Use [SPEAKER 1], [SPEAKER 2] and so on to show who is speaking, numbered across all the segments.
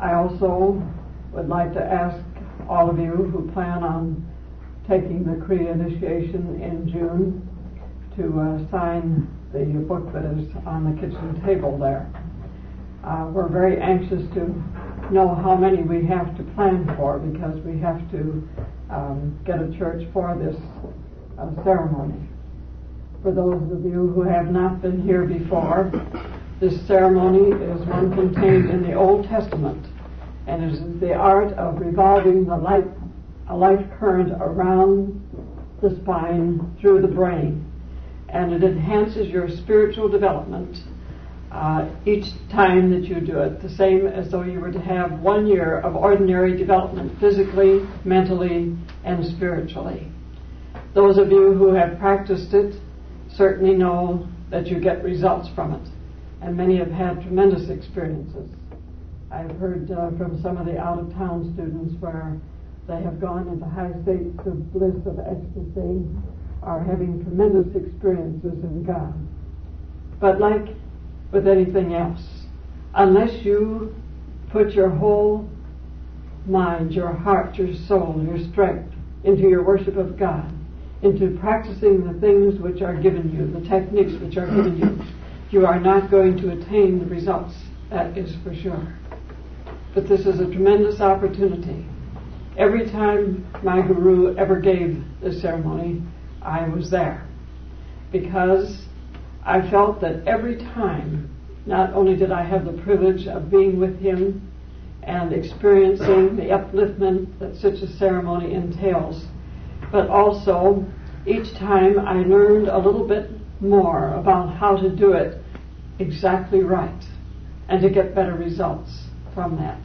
[SPEAKER 1] I also would like to ask all of you who plan on taking the Cree initiation in June to sign the book that is on the kitchen table there. We're very anxious to know how many we have to plan for, because we have to get a church for this ceremony. For those of you who have not been here before, this ceremony is one contained in the Old Testament, and it is the art of revolving a life current around the spine through the brain, and it enhances your spiritual development each time that you do it, the same as though you were to have 1 year of ordinary development physically, mentally, and spiritually. Those of you who have practiced it certainly know that you get results from it, and many have had tremendous experiences. I've heard from some of the out-of-town students where they have gone into high states of bliss, of ecstasy, are having tremendous experiences in God. But like with anything else, unless you put your whole mind, your heart, your soul, your strength into your worship of God, into practicing the things which are given you, the techniques which are given you, you are not going to attain the results. That is for sure. But this is a tremendous opportunity. Every time my guru ever gave this ceremony, I was there, because I felt that every time, not only did I have the privilege of being with him and experiencing the upliftment that such a ceremony entails, but also each time I learned a little bit more about how to do it exactly right and to get better results from that.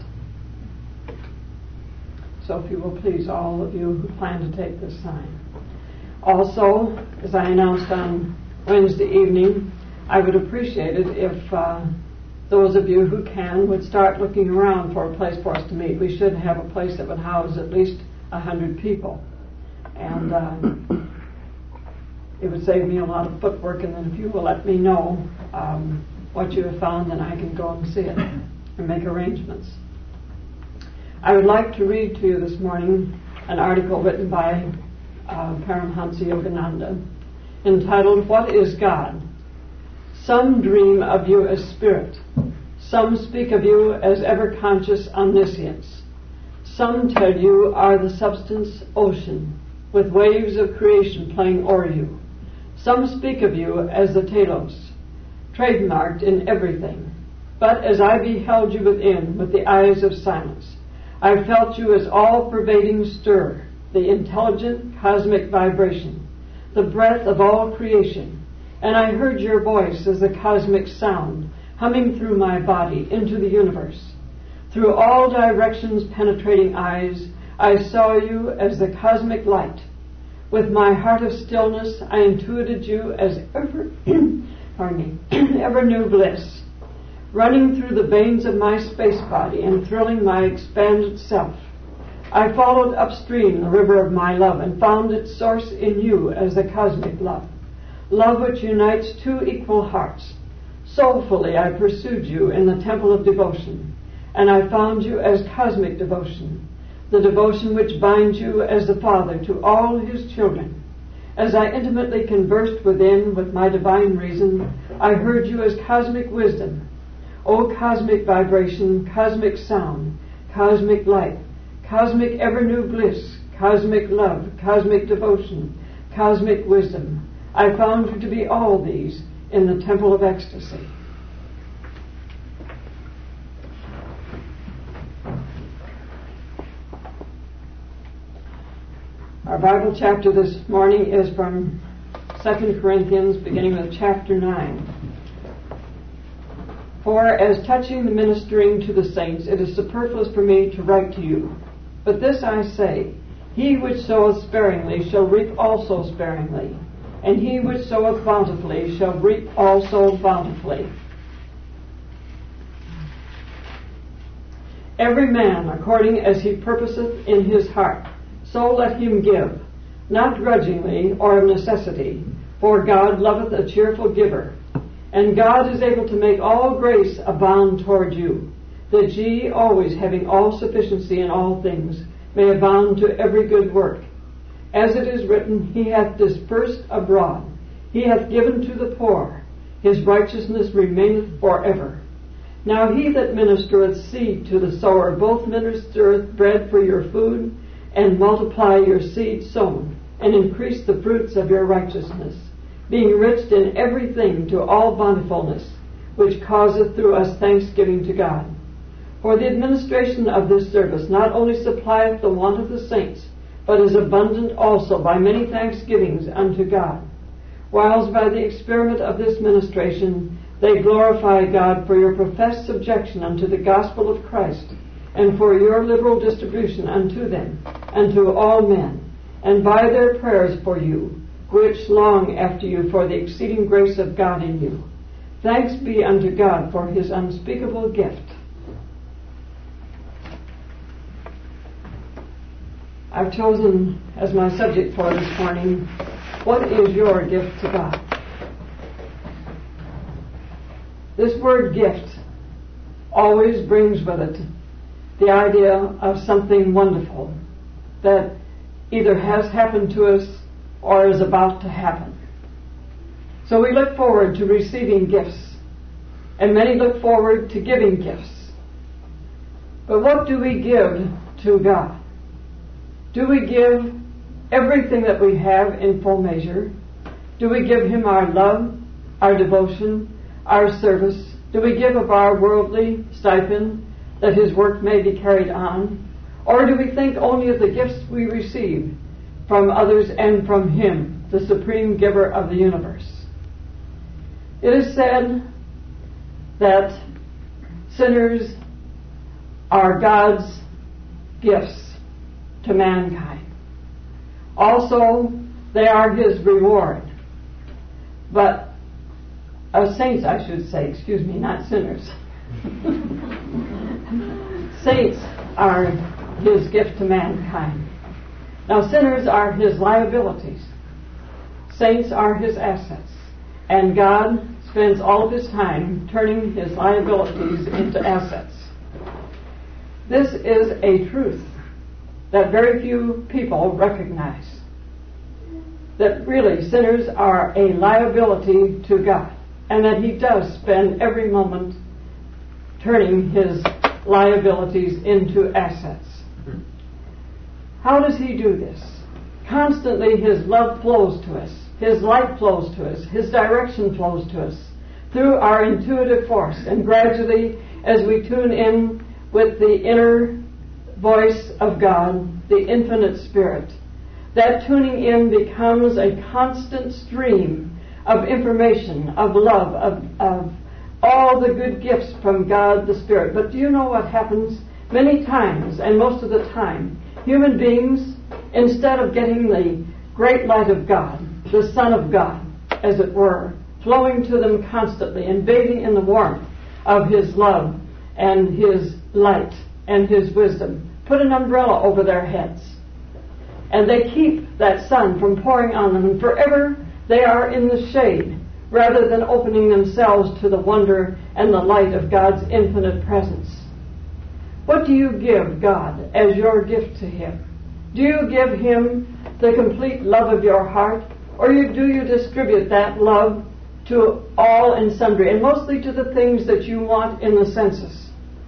[SPEAKER 1] So if you will please, all of you who plan to take this sign. Also, as I announced on Wednesday evening, I would appreciate it if those of you who can would start looking around for a place for us to meet. We should have a place that would house at least 100 people. And it would save me a lot of footwork, and then if you will let me know what you have found, then I can go and see it and make arrangements. I would like to read to you this morning an article written by Paramhansa Yogananda entitled, "What is God?" Some dream of you as spirit. Some speak of you as ever-conscious omniscience. Some tell you are the substance ocean, with waves of creation playing o'er you. Some speak of you as the telos, trademarked in everything. But as I beheld you within with the eyes of silence, I felt you as all-pervading stir, the intelligent cosmic vibration, the breath of all creation, and I heard your voice as the cosmic sound humming through my body into the universe. Through all directions penetrating eyes, I saw you as the cosmic light. With my heart of stillness, I intuited you as ever new bliss, running through the veins of my space body and thrilling my expanded self. I followed upstream the river of my love and found its source in you as the cosmic love, love which unites two equal hearts. Soulfully I pursued you in the temple of devotion, and I found you as cosmic devotion, the devotion which binds you as the Father to all his children. As I intimately conversed within with my divine reason, I heard you as cosmic wisdom. O cosmic vibration, cosmic sound, cosmic light, cosmic ever-new bliss, cosmic love, cosmic devotion, cosmic wisdom, I found you to be all these in the temple of ecstasy. Our Bible chapter this morning is from 2 Corinthians, beginning with chapter 9. For as touching the ministering to the saints, it is superfluous for me to write to you. But this I say, he which soweth sparingly shall reap also sparingly, and he which soweth bountifully shall reap also bountifully. Every man according as he purposeth in his heart, so let him give, not grudgingly or of necessity, for God loveth a cheerful giver. And God is able to make all grace abound toward you, that ye always, having all sufficiency in all things, may abound to every good work. As it is written, He hath dispersed abroad, He hath given to the poor, His righteousness remaineth forever. Now he that ministereth seed to the sower both ministereth bread for your food, and multiply your seed sown, and increase the fruits of your righteousness, being rich in everything to all bountifulness, which causeth through us thanksgiving to God. For the administration of this service not only supplieth the want of the saints, but is abundant also by many thanksgivings unto God, whiles by the experiment of this ministration they glorify God for your professed subjection unto the gospel of Christ, and for your liberal distribution unto them, and to all men, and by their prayers for you, which long after you for the exceeding grace of God in you. Thanks be unto God for His unspeakable gift. I've chosen as my subject for this morning, what is your gift to God? This word gift always brings with it the idea of something wonderful that either has happened to us or is about to happen. So we look forward to receiving gifts, and many look forward to giving gifts. But what do we give to God? Do we give everything that we have in full measure? Do we give Him our love, our devotion, our service? Do we give of our worldly stipend that His work may be carried on? Or do we think only of the gifts we receive from others and from Him, the supreme giver of the universe? It is said that sinners are God's gifts to mankind. Also, they are His reward. But saints, I should say, excuse me, not sinners. Saints are His gift to mankind. Now, sinners are His liabilities. Saints are His assets. And God spends all of His time turning His liabilities into assets. This is a truth that very few people recognize. That really sinners are a liability to God, and that He does spend every moment turning His liabilities into assets. How does He do this? Constantly His love flows to us, His light flows to us, His direction flows to us through our intuitive force, and gradually as we tune in with the inner voice of God, the infinite Spirit, that tuning in becomes a constant stream of information, of love, of all the good gifts from God the Spirit. But do you know what happens? Many times, and most of the time, human beings, instead of getting the great light of God, the Son of God, as it were, flowing to them constantly and bathing in the warmth of His love and His light and His wisdom, put an umbrella over their heads. And they keep that sun from pouring on them, and forever they are in the shade, rather than opening themselves to the wonder and the light of God's infinite presence. What do you give God as your gift to Him? Do you give Him the complete love of your heart, or do you distribute that love to all and sundry, and mostly to the things that you want in the senses?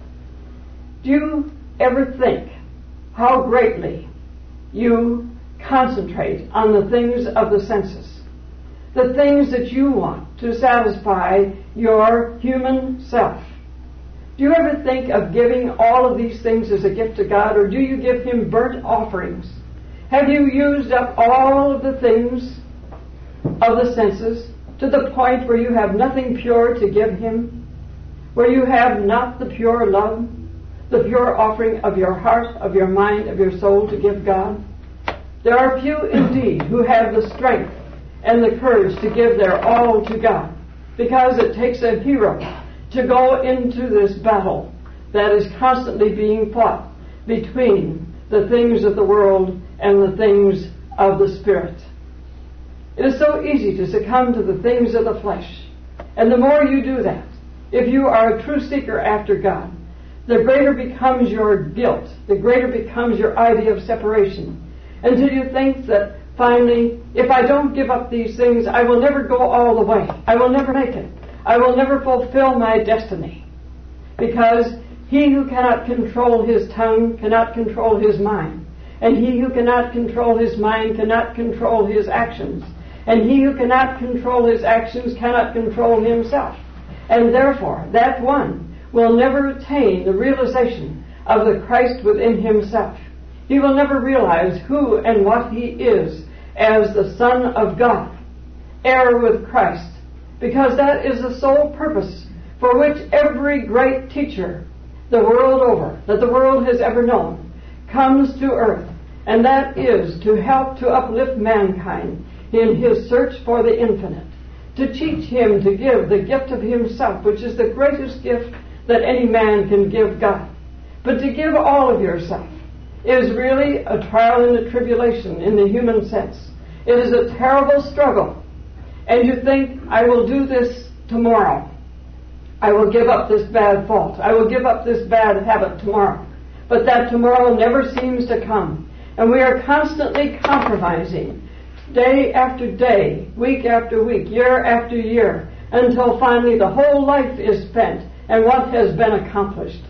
[SPEAKER 1] Do you ever think how greatly you concentrate on the things of the senses, the things that you want to satisfy your human self? Do you ever think of giving all of these things as a gift to God, or do you give Him burnt offerings? Have you used up all of the things of the senses to the point where you have nothing pure to give Him, where you have not the pure love, the pure offering of your heart, of your mind, of your soul to give God? There are few indeed who have the strength and the courage to give their all to God, because it takes a hero to go into this battle that is constantly being fought between the things of the world and the things of the Spirit. It is so easy to succumb to the things of the flesh. And the more you do that, if you are a true seeker after God, the greater becomes your guilt, the greater becomes your idea of separation, until you think that finally, if I don't give up these things, I will never go all the way. I will never make it. I will never fulfill my destiny. Because he who cannot control his tongue cannot control his mind. And he who cannot control his mind cannot control his actions. And he who cannot control his actions cannot control himself. And therefore, that one will never attain the realization of the Christ within himself. He will never realize who and what he is as the Son of God, heir with Christ, because that is the sole purpose for which every great teacher the world over, that the world has ever known, comes to earth, and that is to help to uplift mankind in his search for the infinite, to teach him to give the gift of himself, which is the greatest gift that any man can give God. But to give all of yourself is really a trial and a tribulation in the human sense. It is a terrible struggle. And you think, I will do this tomorrow. I will give up this bad fault. I will give up this bad habit tomorrow. But that tomorrow never seems to come. And we are constantly compromising, day after day, week after week, year after year, until finally the whole life is spent and what has been accomplished.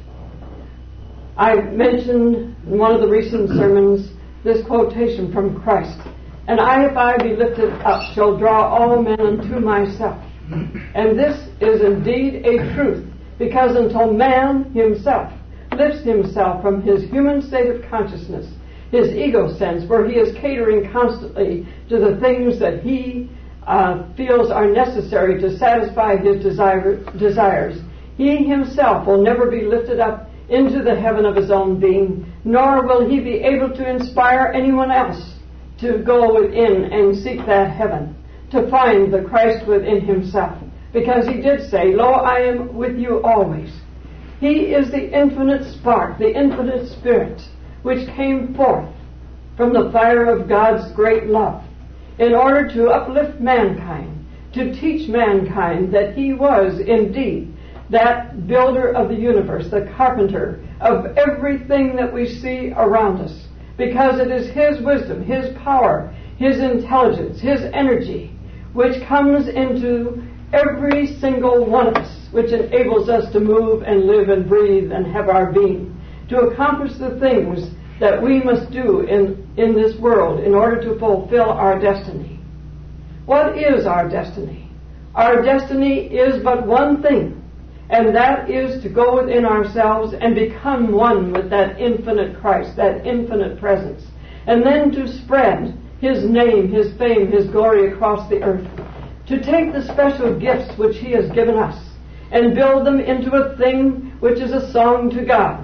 [SPEAKER 1] I mentioned in one of the recent sermons this quotation from Christ, "And I, if I be lifted up, shall draw all men unto myself." And this is indeed a truth, because until man himself lifts himself from his human state of consciousness, his ego sense, where he is catering constantly to the things that he feels are necessary to satisfy his desires, he himself will never be lifted up into the heaven of his own being, nor will he be able to inspire anyone else to go within and seek that heaven, to find the Christ within himself. Because he did say, "Lo, I am with you always." He is the infinite spark, the infinite spirit, which came forth from the fire of God's great love in order to uplift mankind, to teach mankind that he was indeed that builder of the universe, the carpenter of everything that we see around us, because it is his wisdom, his power, his intelligence, his energy, which comes into every single one of us, which enables us to move and live and breathe and have our being, to accomplish the things that we must do in this world in order to fulfill our destiny. What is our destiny? Our destiny is but one thing, and that is to go within ourselves and become one with that infinite Christ, that infinite presence, and then to spread his name, his fame, his glory across the earth, to take the special gifts which he has given us and build them into a thing which is a song to God.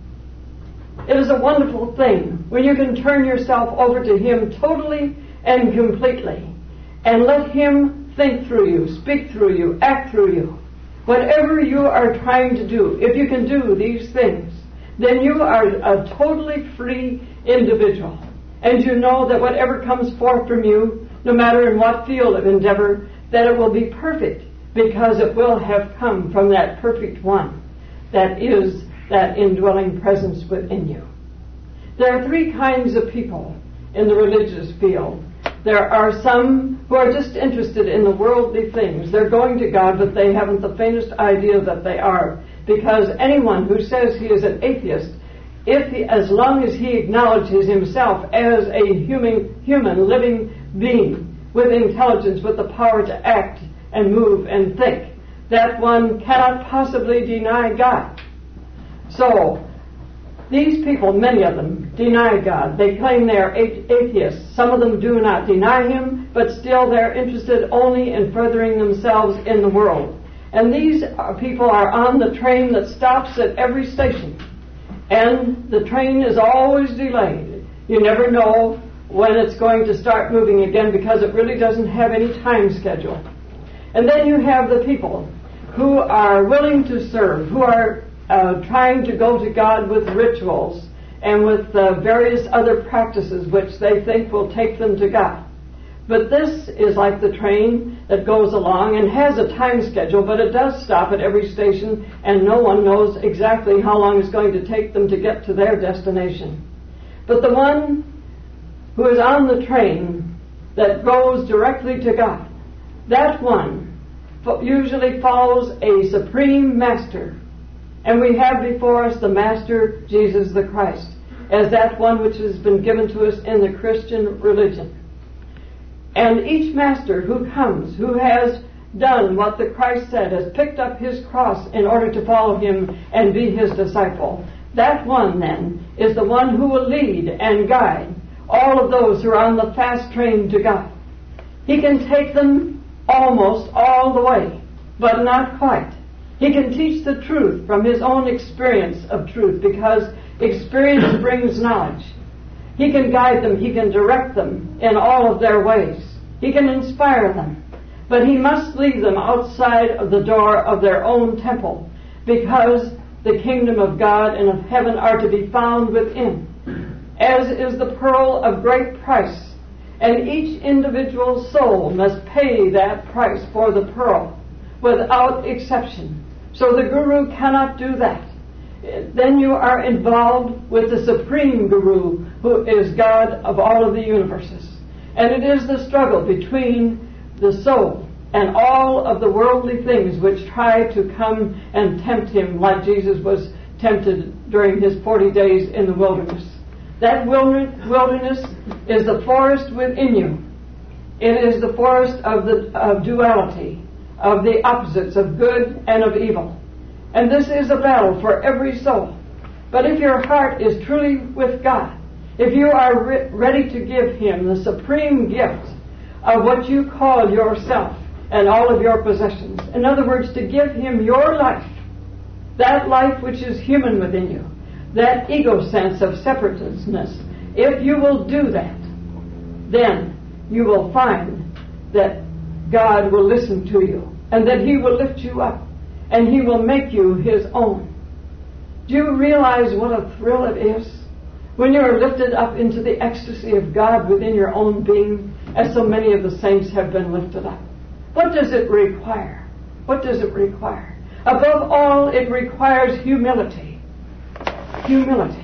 [SPEAKER 1] It is a wonderful thing when you can turn yourself over to him totally and completely and let him think through you, speak through you, act through you. Whatever you are trying to do, if you can do these things, then you are a totally free individual. And you know that whatever comes forth from you, no matter in what field of endeavor, that it will be perfect, because it will have come from that perfect one that is that indwelling presence within you. There are three kinds of people in the religious field. There are some who are just interested in the worldly things. They're going to God, but they haven't the faintest idea that they are. Because anyone who says he is an atheist, as long as he acknowledges himself as a human living being with intelligence, with the power to act and move and think, that one cannot possibly deny God. So, these people, many of them, deny God. They claim they are atheists. Some of them do not deny him, but still they're interested only in furthering themselves in the world. And these people are on the train that stops at every station. And the train is always delayed. You never know when it's going to start moving again, because it really doesn't have any time schedule. And then you have the people who are willing to serve, who are trying to go to God with rituals and with various other practices which they think will take them to God. But this is like the train that goes along and has a time schedule, but it does stop at every station, and no one knows exactly how long it's going to take them to get to their destination. But the one who is on the train that goes directly to God, that one usually follows a supreme master. And we have before us the Master, Jesus the Christ, as that one which has been given to us in the Christian religion. And each master who comes, who has done what the Christ said, has picked up his cross in order to follow him and be his disciple, that one then is the one who will lead and guide all of those who are on the fast train to God. He can take them almost all the way, but not quite. He can teach the truth from his own experience of truth, because experience brings knowledge. He can guide them, he can direct them in all of their ways. He can inspire them. But he must leave them outside of the door of their own temple, because the kingdom of God and of heaven are to be found within, as is the pearl of great price. And each individual soul must pay that price for the pearl, without exception. So the Guru cannot do that. Then you are involved with the Supreme Guru, who is God of all of the universes. And it is the struggle between the soul and all of the worldly things which try to come and tempt him, like Jesus was tempted during his 40 days in the wilderness. That wilderness is the forest within you. It is the forest of duality, of the opposites of good and of evil. And this is a battle for every soul. But if your heart is truly with God, if you are ready to give him the supreme gift of what you call yourself and all of your possessions, in other words, to give him your life, that life which is human within you, that ego sense of separateness, if you will do that, then you will find that God will listen to you, and that he will lift you up, and he will make you his own. Do you realize what a thrill it is when you are lifted up into the ecstasy of God within your own being, as so many of the saints have been lifted up? What does it require? What does it require? Above all, it requires humility. Humility.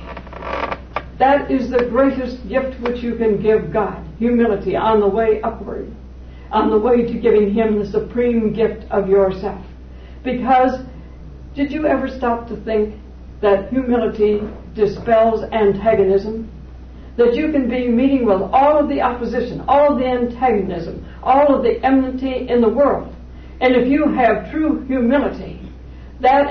[SPEAKER 1] That is the greatest gift which you can give God. Humility on the way upward, on the way to giving him the supreme gift of yourself. Because, did you ever stop to think that humility dispels antagonism? That you can be meeting with all of the opposition, all of the antagonism, all of the enmity in the world. And if you have true humility, that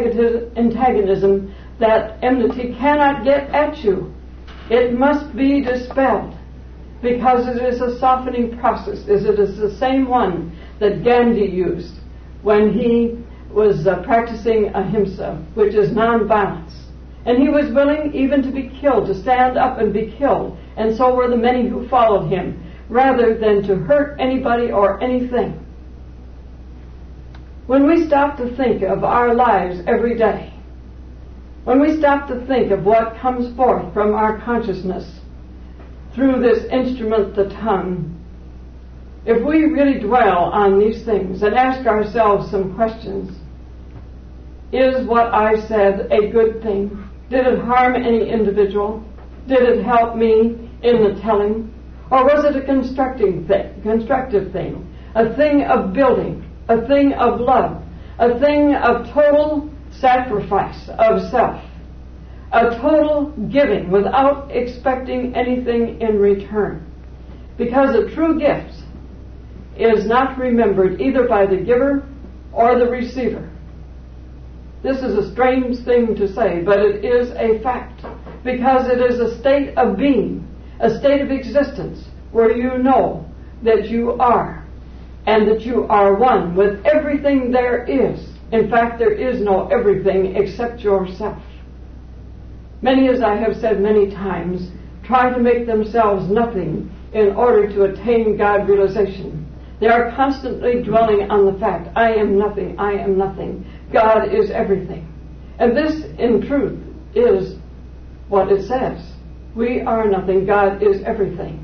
[SPEAKER 1] antagonism, that enmity cannot get at you. It must be dispelled, because it is a softening process. It is the same one that Gandhi used when he was practicing ahimsa, which is nonviolence. And he was willing even to be killed, to stand up and be killed. And so were the many who followed him, rather than to hurt anybody or anything. When we stop to think of our lives every day, when we stop to think of what comes forth from our consciousness through this instrument, the tongue, if we really dwell on these things and ask ourselves some questions, is what I said a good thing? Did it harm any individual? Did it help me in the telling? Or was it a constructive thing, a thing of building, a thing of love, a thing of total sacrifice of self, a total giving without expecting anything in return? Because a true gift is not remembered either by the giver or the receiver. This is a strange thing to say, but it is a fact, because it is a state of being, a state of existence, where you know that you are, and that you are one with everything there is. In fact, there is no everything except yourself. Many, as I have said many times, try to make themselves nothing in order to attain God realization. They are constantly dwelling on the fact, I am nothing, I am nothing. God is everything. And this, in truth, is what it says. We are nothing, God is everything.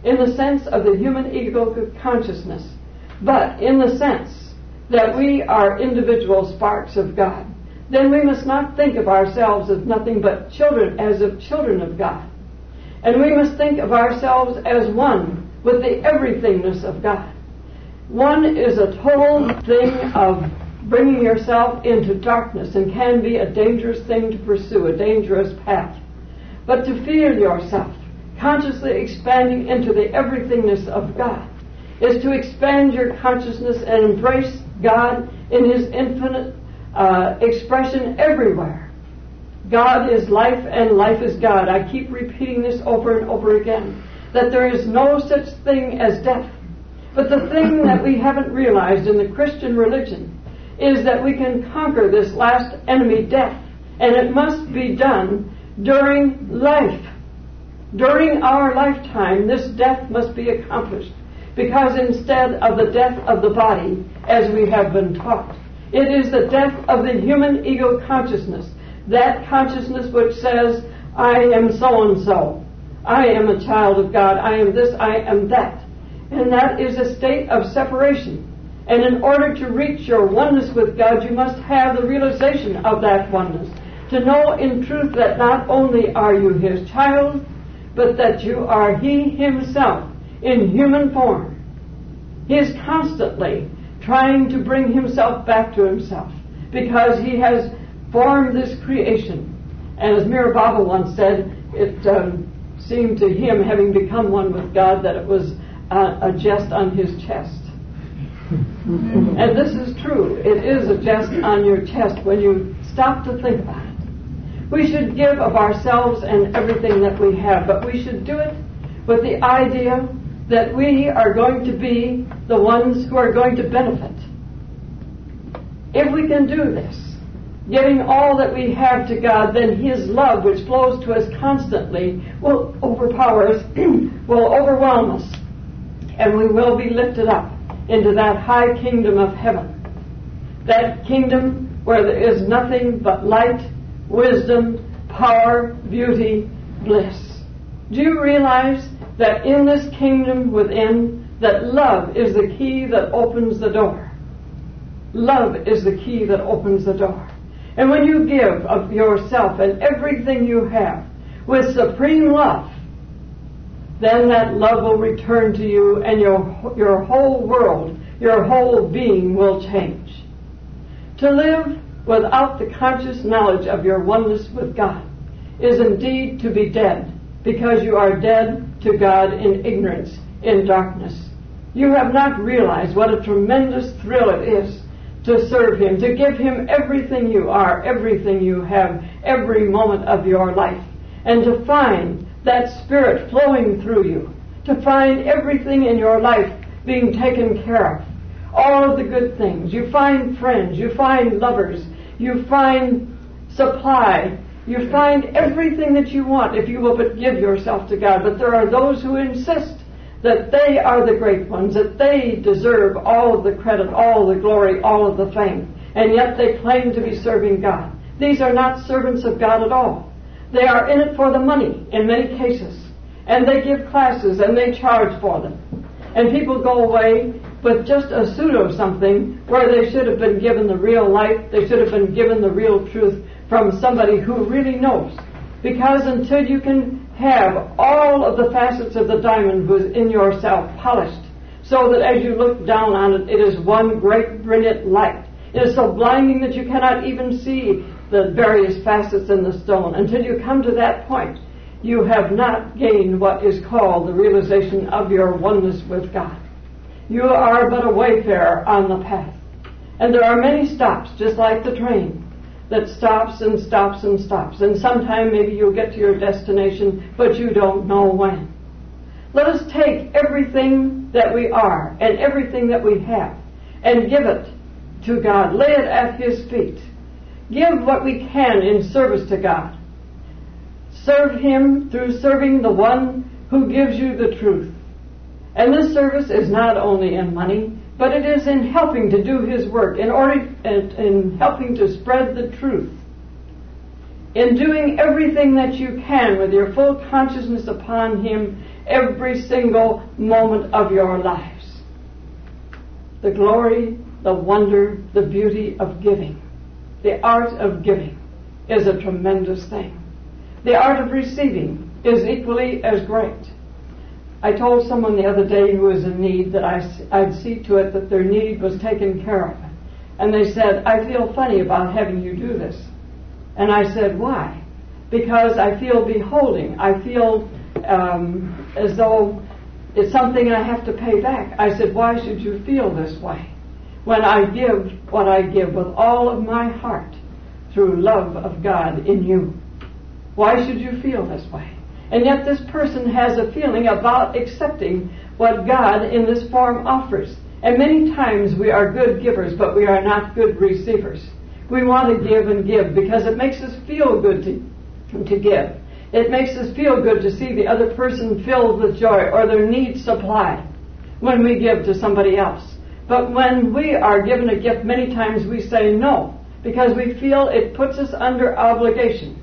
[SPEAKER 1] in the sense of the human ego consciousness, but in the sense that we are individual sparks of God, then we must not think of ourselves as nothing but children, as of children of God. And we must think of ourselves as one with the everythingness of God. One is a total thing of bringing yourself into darkness and can be a dangerous thing to pursue, a dangerous path. But to feel yourself consciously expanding into the everythingness of God is to expand your consciousness and embrace God in His infinite expression everywhere. God is life and life is God. I keep repeating this over and over again, that there is no such thing as death. But the thing that we haven't realized in the Christian religion is that we can conquer this last enemy, death, and it must be done during life. During our lifetime, this death must be accomplished, because instead of the death of the body, as we have been taught, it is the death of the human ego consciousness, that consciousness which says, I am so-and-so, I am a child of God, I am this, I am that. And that is a state of separation. And in order to reach your oneness with God, you must have the realization of that oneness, to know in truth that not only are you His child, but that you are He Himself in human form. He is constantly trying to bring Himself back to Himself, because He has formed this creation. And as Meher Baba once said, it seemed to him, having become one with God, that it was a jest on his chest. And this is true. It is a jest on your chest when you stop to think about it. We should give of ourselves and everything that we have, but we should do it with the idea that we are going to be the ones who are going to benefit. If we can do this, giving all that we have to God, then His love, which flows to us constantly, will overpower us, will overwhelm us, and we will be lifted up into that high kingdom of heaven. That kingdom where there is nothing but light, wisdom, power, beauty, bliss. Do you realize that in this kingdom within, that love is the key that opens the door? Love is the key that opens the door. And when you give of yourself and everything you have with supreme love, then that love will return to you, and your whole world, your whole being will change. To live without the conscious knowledge of your oneness with God is indeed to be dead, because you are dead to God in ignorance, in darkness. You have not realized what a tremendous thrill it is to serve Him, to give Him everything you are, everything you have, every moment of your life, and to find that Spirit flowing through you, to find everything in your life being taken care of, all of the good things. You find friends, you find lovers, you find supply, you find everything that you want if you will but give yourself to God. But there are those who insist that they are the great ones, that they deserve all of the credit, all the glory, all of the fame, and yet they claim to be serving God. These are not servants of God at all. They are in it for the money in many cases, and they give classes and they charge for them. And people go away with just a pseudo something where they should have been given the real light, they should have been given the real truth from somebody who really knows. Because until you can have all of the facets of the diamond within yourself polished, so that as you look down on it, it is one great brilliant light. It is so blinding that you cannot even see the various facets in the stone. Until you come to that point, you have not gained what is called the realization of your oneness with God. You are but a wayfarer on the path. And there are many stops, just like the train, that stops and stops and stops. And sometime maybe you'll get to your destination, but you don't know when. Let us take everything that we are and everything that we have and give it to God. Lay it at His feet. Give what we can in service to God. Serve Him through serving the one who gives you the truth. And this service is not only in money, but it is in helping to do His work, in helping to spread the truth. in doing everything that you can with your full consciousness upon Him every single moment of your lives. The glory, the wonder, the beauty of giving, the art of giving is a tremendous thing. The art of receiving is equally as great. I told someone the other day who was in need that I'd see to it that their need was taken care of. And they said, I feel funny about having you do this. And I said, why? Because I feel beholding. I feel as though it's something I have to pay back. I said, why should you feel this way? When I give what I give with all of my heart through love of God in you. Why should you feel this way? And yet this person has a feeling about accepting what God in this form offers. And many times we are good givers, but we are not good receivers. We want to give and give because it makes us feel good to give. It makes us feel good to see the other person filled with joy or their needs supplied when we give to somebody else. But when we are given a gift, many times we say no because we feel it puts us under obligation.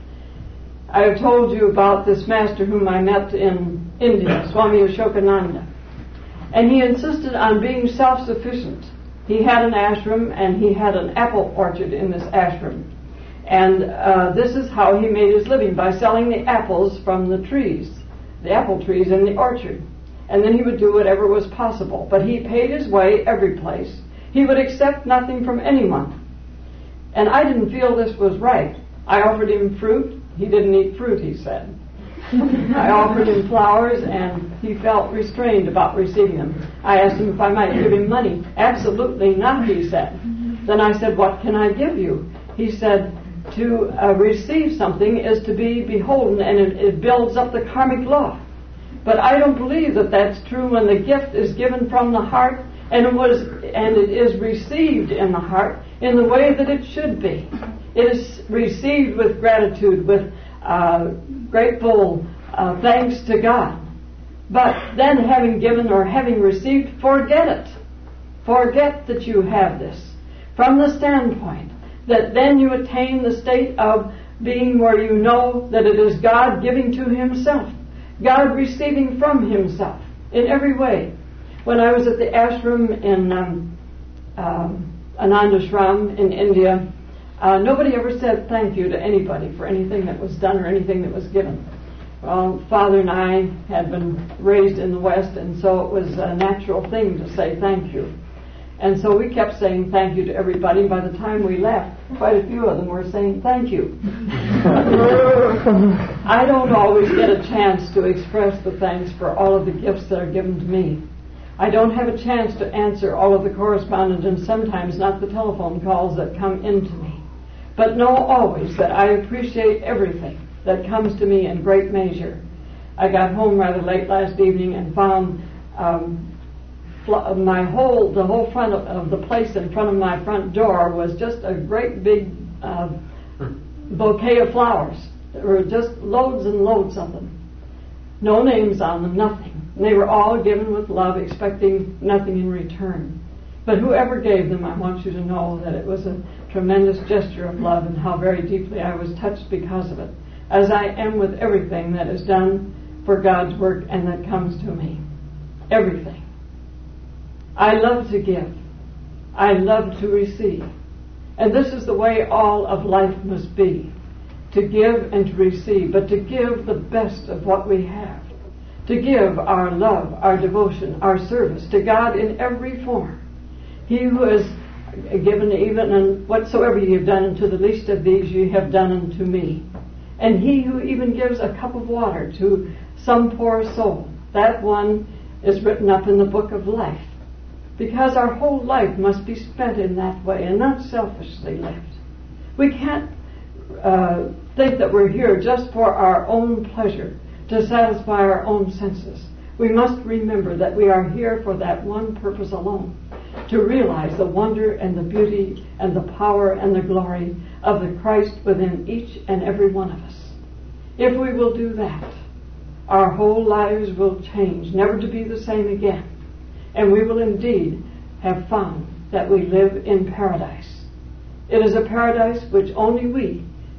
[SPEAKER 1] I have told you about this master whom I met in India, Swami Ashokananda. And he insisted on being self-sufficient. He had an ashram and he had an apple orchard in this ashram. And this is how he made his living, by selling the apples from the trees, the apple trees in the orchard. And then he would do whatever was possible. But he paid his way every place. He would accept nothing from anyone. And I didn't feel this was right. I offered him fruit. He didn't eat fruit, he said. I offered him flowers, and he felt restrained about receiving them. I asked him if I might give him money. Absolutely not, he said. Then I said, what can I give you? He said, to receive something is to be beholden, and it builds up the karmic law. But I don't believe that that's true when the gift is given from the heart, and it is received in the heart in the way that it should be. It is received with gratitude, with grateful thanks to God. But then having given or having received, forget it. Forget that you have this. From the standpoint that then you attain the state of being where you know that it is God giving to Himself. God receiving from Himself in every way. When I was at the ashram in Anandashram in India, nobody ever said thank you to anybody for anything that was done or anything that was given. Well, Father and I had been raised in the West, and so it was a natural thing to say thank you. And so we kept saying thank you to everybody. By the time we left, quite a few of them were saying thank you. I don't always get a chance to express the thanks for all of the gifts that are given to me. I don't have a chance to answer all of the correspondence and sometimes not the telephone calls that come into me. But know always that I appreciate everything that comes to me in great measure. I got home rather late last evening and found the whole front of the place in front of my front door was just a great big bouquet of flowers. There were just loads and loads of them. No names on them, nothing. And they were all given with love, expecting nothing in return. But whoever gave them, I want you to know that it was a tremendous gesture of love and how very deeply I was touched because of it, as I am with everything that is done for God's work and that comes to me. Everything. I love to give. I love to receive. And this is the way all of life must be. To give and to receive, but to give the best of what we have. To give our love, our devotion, our service to God in every form. He who has given even and whatsoever ye have done unto the least of these ye have done unto me. And he who even gives a cup of water to some poor soul, that one is written up in the book of life. Because our whole life must be spent in that way and not selfishly lived. We can't think that we're here just for our own pleasure, to satisfy our own senses. We must remember that we are here for that one purpose alone, to realize the wonder and the beauty and the power and the glory of the Christ within each and every one of us. If we will do that, our whole lives will change, never to be the same again. And we will indeed have found that we live in paradise. It is a paradise which only we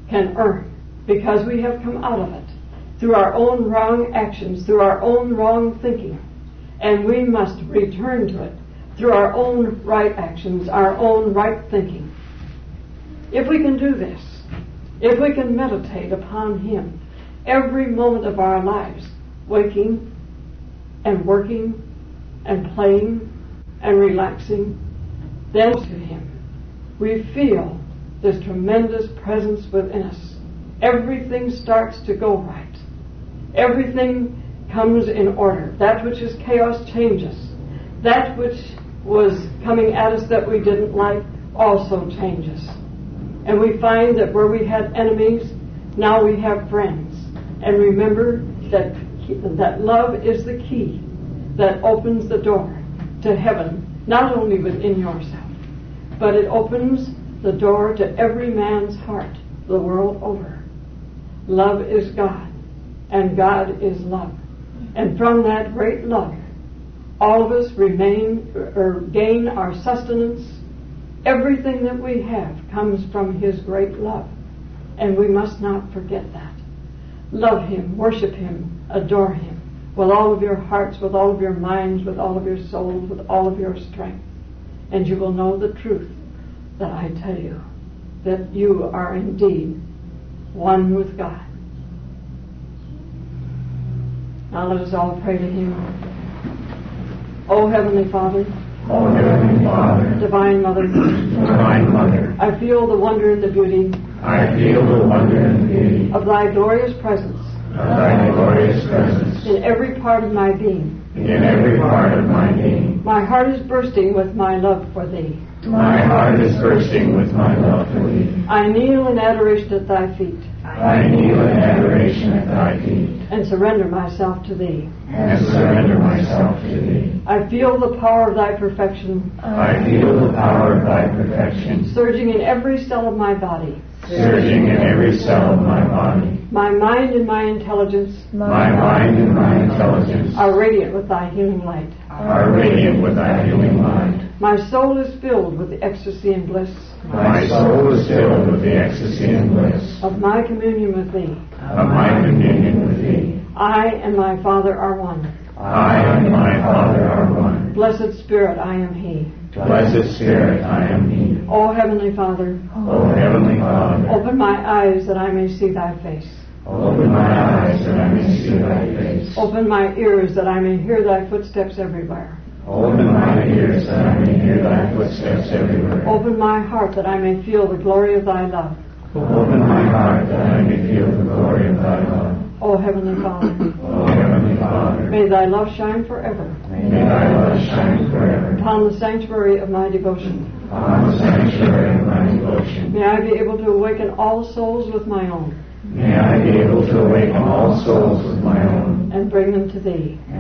[SPEAKER 1] can earn, because we have come out of it through our own wrong actions, through our own wrong thinking, and we must return to it through our own right actions, our own right thinking. If we can do this, if we can meditate upon Him every moment of our lives, waking and working and playing and relaxing, then to Him, we feel this tremendous presence within us. Everything starts to go right. Everything comes in order. That which is chaos changes. That which was coming at us that we didn't like also changes. And we find that where we had enemies, now we have friends. And remember that love is the key that opens the door to heaven, not only within yourself, but it opens the door to every man's heart the world over. Love is God, and God is love. And from that great love, all of us gain our sustenance. Everything that we have comes from His great love, and we must not forget that. Love Him, worship Him, adore Him with all of your hearts, with all of your minds, with all of your souls, with all of your strength. And you will know the truth that I tell you, that you are indeed one with God. Now let us all pray to Him. O Heavenly Father,
[SPEAKER 2] O Heavenly Father,
[SPEAKER 1] Divine Mother,
[SPEAKER 2] Divine Mother,
[SPEAKER 1] I feel the wonder and the beauty
[SPEAKER 2] I feel the wonder and beauty
[SPEAKER 1] of Thy glorious presence
[SPEAKER 2] of Thy glorious presence
[SPEAKER 1] in every part of my being.
[SPEAKER 2] in every part of my being.
[SPEAKER 1] My heart is bursting with my love for Thee.
[SPEAKER 2] My heart is bursting with my love for Thee.
[SPEAKER 1] I kneel in adoration at Thy feet
[SPEAKER 2] I kneel in adoration at Thy feet
[SPEAKER 1] and surrender myself to Thee.
[SPEAKER 2] and surrender myself to Thee.
[SPEAKER 1] I feel the power of Thy perfection
[SPEAKER 2] I feel the power of Thy perfection
[SPEAKER 1] surging in every cell of my body.
[SPEAKER 2] surging in every cell of my body.
[SPEAKER 1] My mind and my intelligence
[SPEAKER 2] My mind and my intelligence
[SPEAKER 1] are radiant with Thy healing light.
[SPEAKER 2] are radiant with Thy healing light.
[SPEAKER 1] My soul is filled with the ecstasy and bliss
[SPEAKER 2] My soul is filled with the ecstasy and bliss
[SPEAKER 1] of my communion with Thee.
[SPEAKER 2] of my communion with Thee.
[SPEAKER 1] I and my Father are one.
[SPEAKER 2] I and my Father are one.
[SPEAKER 1] Blessed Spirit, I am He.
[SPEAKER 2] Blessed Spirit, I am He.
[SPEAKER 1] O Heavenly Father,
[SPEAKER 2] O Heavenly Father,
[SPEAKER 1] open my eyes that I may see Thy face.
[SPEAKER 2] open my eyes that I may see Thy face.
[SPEAKER 1] Open my ears that I may hear Thy footsteps everywhere.
[SPEAKER 2] Open my ears that I may hear Thy footsteps everywhere.
[SPEAKER 1] Open my heart that I may feel the glory of Thy love.
[SPEAKER 2] Open my heart that I may feel the glory of Thy love.
[SPEAKER 1] O Heavenly Father,
[SPEAKER 2] O Heavenly Father,
[SPEAKER 1] may Thy love shine forever
[SPEAKER 2] may Thy love shine forever
[SPEAKER 1] upon the sanctuary of my devotion.
[SPEAKER 2] upon the sanctuary of my devotion.
[SPEAKER 1] May I be able to awaken all souls with my own
[SPEAKER 2] May I be able to awaken all souls with my own
[SPEAKER 1] and bring them to Thee.